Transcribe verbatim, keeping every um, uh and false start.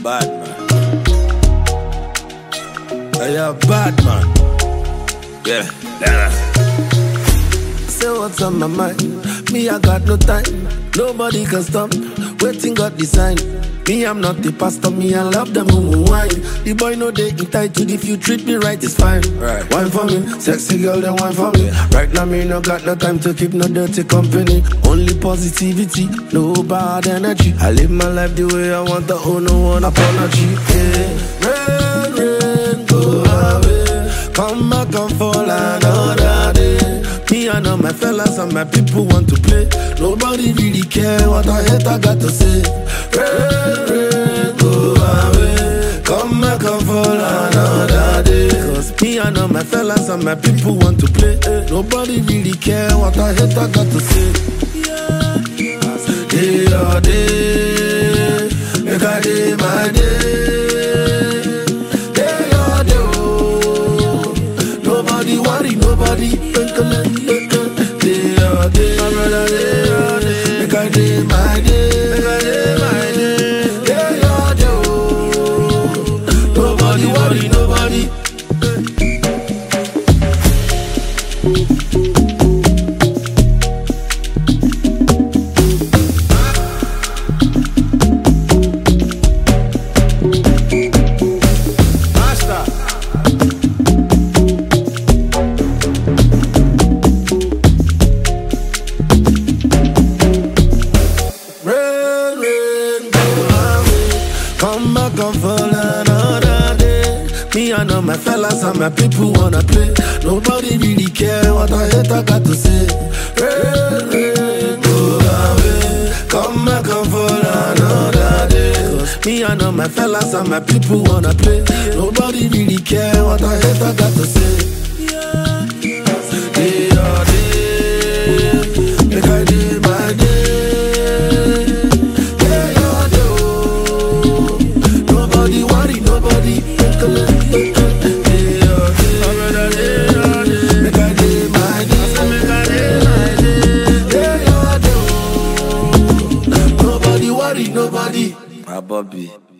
bad man. Hey, you're bad man. Yeah, yeah. Say what's on my mind. Me, I got no time. Nobody can stop. Waiting God design. Me, I'm not the pastor. Me, I love them who wine. The boy know they entitled. If you treat me right, it's fine. Right. Wine for me, sexy girl, then wine for me. Right now, me no got no time to keep no dirty company. Only positivity, no bad energy. I live my life the way I want. I owe no one apology. Yeah. Rain, rain, go away. Come back and fall another day. Me and all my fellas and my people want to play. Nobody really care what I hate, I got to say. Rain, rain, go away. Come back and fall another day. Cause me and all my fellas and my people want to play. Nobody really care what I hate, I got to say. Day or day, make I day my day. Day or day, oh. Nobody worry, nobody twinkle. Day or day, my brother, day or day, make I day my day. Make I day my day. Day or day, oh. Nobody worry, nobody. Come back and fall another day. Me and all my fellas and my people wanna play. Nobody really care what I hate, I got to say. Rain, rain, go away. Come back and fall another day. Cause me and all my fellas and my people wanna play. Nobody really care what I hate, I got to say. Day or day, make I day my day. Nobody, My Bobby.